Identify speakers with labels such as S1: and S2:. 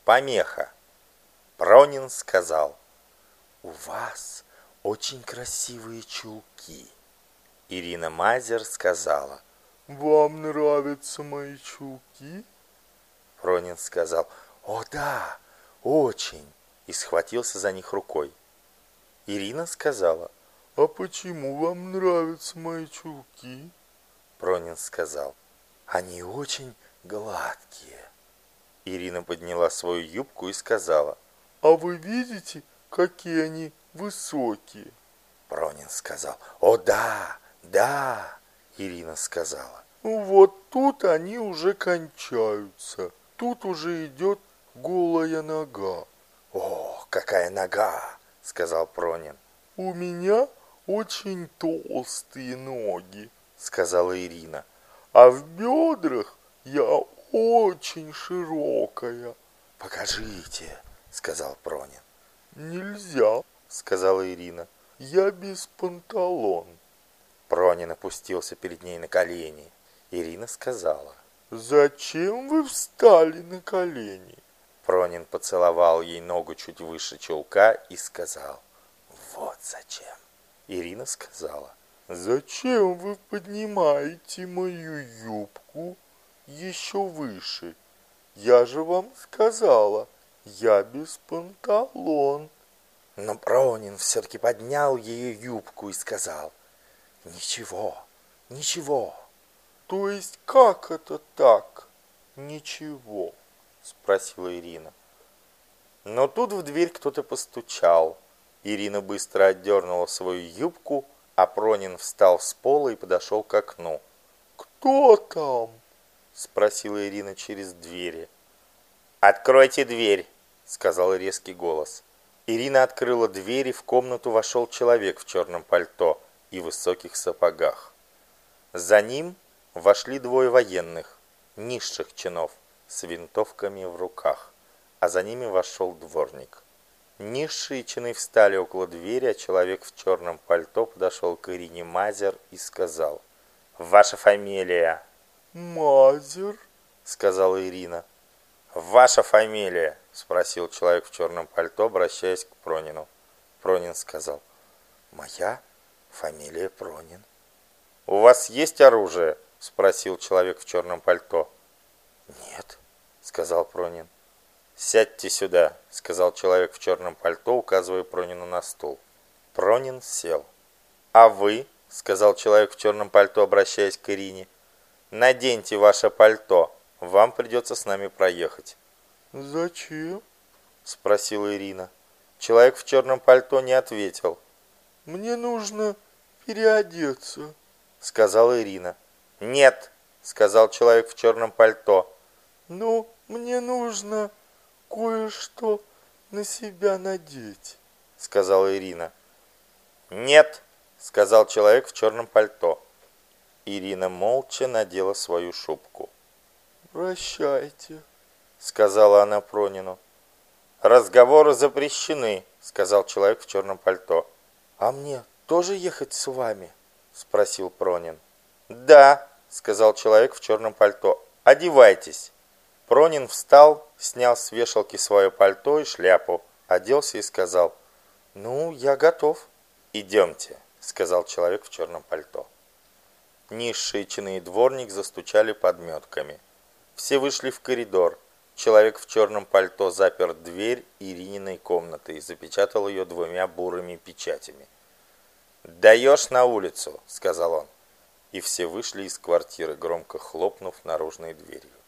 S1: помеха. Пронин сказал: «У вас очень красивые чулки». Ирина Мазер сказала:
S2: «Вам нравятся мои чулки?»
S1: Пронин сказал: «О да, очень!» и схватился за них рукой. Ирина сказала:
S2: «А почему вам нравятся мои чулки?»
S1: Пронин сказал: «Они очень гладкие». Ирина подняла свою юбку и сказала:
S2: «А вы видите, какие они высокие?»
S1: Пронин сказал: «О да, да!» Ирина сказала:
S2: «Вот тут они уже кончаются. Тут уже идет голая нога».
S1: «О, какая нога!» сказал Пронин.
S2: «У меня очень толстые ноги»,
S1: сказала Ирина.
S2: «а в бедрах я очень широкая».
S1: «Покажите», сказал Пронин.
S2: «Нельзя»,
S1: сказала Ирина.
S2: «я без панталон».
S1: Пронин опустился перед ней на колени. Ирина сказала:
S2: «Зачем вы встали на колени?»
S1: Пронин поцеловал ей ногу чуть выше чулка и сказал: «Вот зачем». Ирина сказала:
S2: «Зачем вы поднимаете мою юбку еще выше? Я же вам сказала, я без панталон».
S1: Но Пронин все-таки поднял ее юбку и сказал: «Ничего, ничего».
S2: «То есть как это так? Ничего?»
S1: спросила Ирина. Но тут в дверь кто-то постучал. Ирина быстро отдернула свою юбку, а Пронин встал с пола и подошел к окну.
S2: «Кто там?»
S1: спросила Ирина через двери. «Откройте дверь», сказал резкий голос. Ирина открыла дверь, и в комнату вошел человек в черном пальто и высоких сапогах. За ним вошли двое военных, низших чинов, с винтовками в руках, а за ними вошел дворник. Низшие чины встали около двери, а человек в черном пальто подошел к Ирине Мазер и сказал: «Ваша фамилия?»
S2: «Мазер»,
S1: сказала Ирина. «Ваша фамилия?» спросил человек в черном пальто, обращаясь к Пронину. Пронин сказал: «Моя фамилия Пронин». «У вас есть оружие?» спросил человек в черном пальто. «Нет», сказал Пронин. «Сядьте сюда», сказал человек в черном пальто, указывая Пронину на стул. Пронин сел. «А вы?» сказал человек в черном пальто, обращаясь к Ирине. «Наденьте ваше пальто, вам придется с нами проехать».
S2: «Зачем?»
S1: спросила Ирина. Человек в черном пальто не ответил.
S2: «Мне нужно переодеться»,
S1: сказала Ирина. «Нет», сказал человек в черном пальто.
S2: «но мне нужно кое-что на себя надеть»,
S1: сказала Ирина. «Нет», сказал человек в черном пальто. Ирина молча надела свою шубку.
S2: «Прощайте»,
S1: сказала она Пронину. «Разговоры запрещены», сказал человек в черном пальто. «А мне тоже ехать с вами?» спросил Пронин. «Да», сказал человек в черном пальто. «Одевайтесь». Пронин встал, снял с вешалки свое пальто и шляпу, оделся и сказал: «Ну, я готов». «Идемте», сказал человек в черном пальто. Низшие чины и дворник застучали подметками. Все вышли в коридор. Человек в черном пальто запер дверь Ирининой комнаты и запечатал ее 2 бурыми печатями. «Даешь на улицу», — сказал он. И все вышли из квартиры, громко хлопнув наружной дверью.